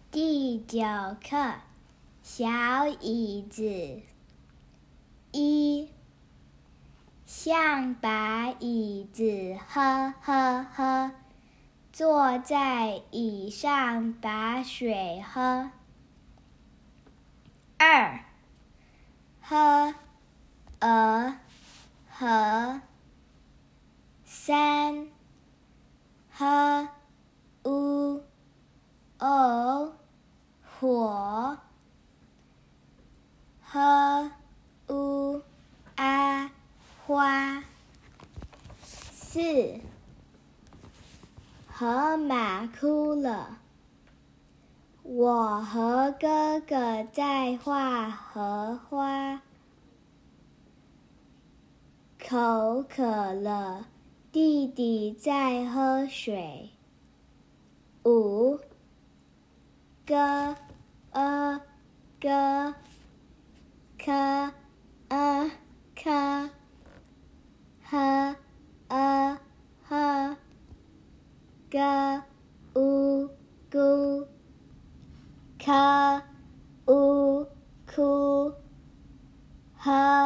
第9课小椅子。1象把椅子呵呵呵，坐在椅上把水喝。2喝和。3喝火。喝花。4河马哭了，我和哥哥在画荷花。口渴了，弟弟在喝水。5歌呵歌哭